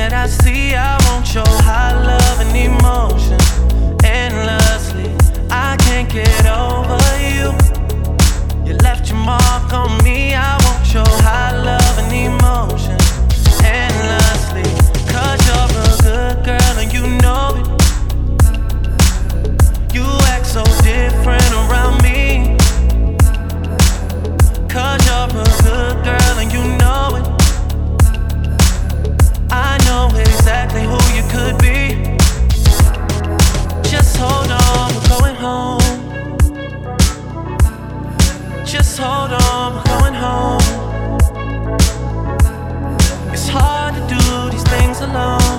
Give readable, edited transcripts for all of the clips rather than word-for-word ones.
that I see, I won't show high love and emotion endlessly. I can't get over you. You left your mark on me. I won't show high love and emotion endlessly. 'Cause you're a good girl and you know it. You act so different around me. 'Cause you're a good girl and you know it. I know exactly who you could be. Just hold on, we're going home. Just hold on, we're going home. It's hard to do these things alone.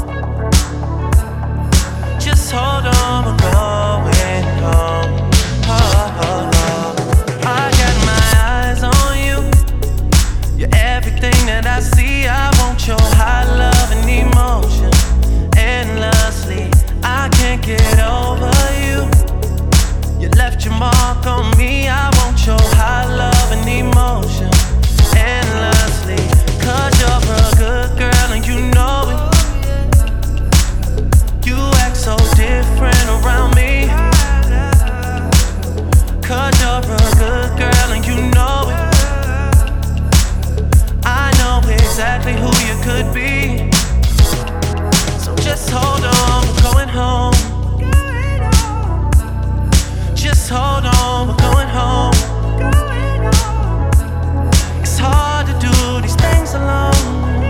Just hold on, we're going home. Oh, oh, oh. I got my eyes on you. You're everything that I see. I won't show high love and emotion endlessly. I can't get over you. You left your mark on me. I won't show high love and emotion endlessly. 'Cause you're a good girl and you know it. You act so different around me. 'Cause you're a good girl and you know it. I know exactly who you could be. So just hold on, we're going home. Just hold on, we're going home. It's hard to do these things alone.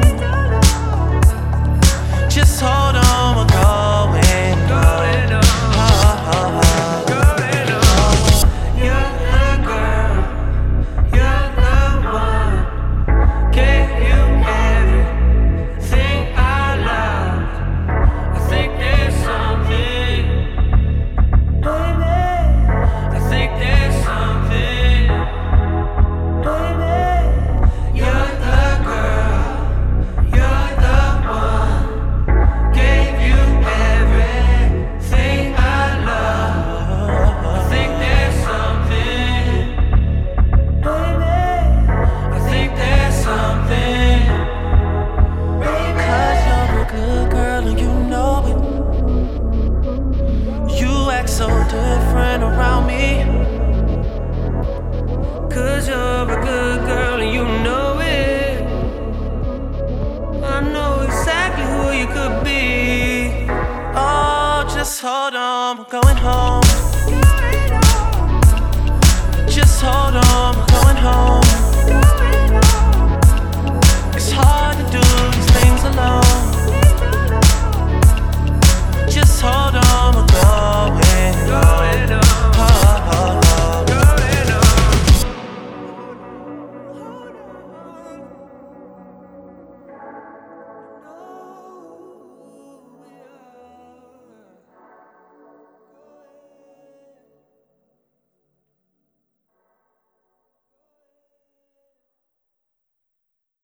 Just hold on, we're going home. Oh, oh, oh. You're the girl, you're the one. Gave you everything I love. I think there's something, baby. I think there's something, baby. You're the girl, you're the one. Gave you everything I love. I think there's something, baby. I think there's something, baby. 'Cause you're a good girl and you know it. You act so different around me. 'Cause you're a good girl and you know it. I know exactly who you could be. Oh, just hold on, we're going home. Just hold on, we're going home. It's hard to do these things alone.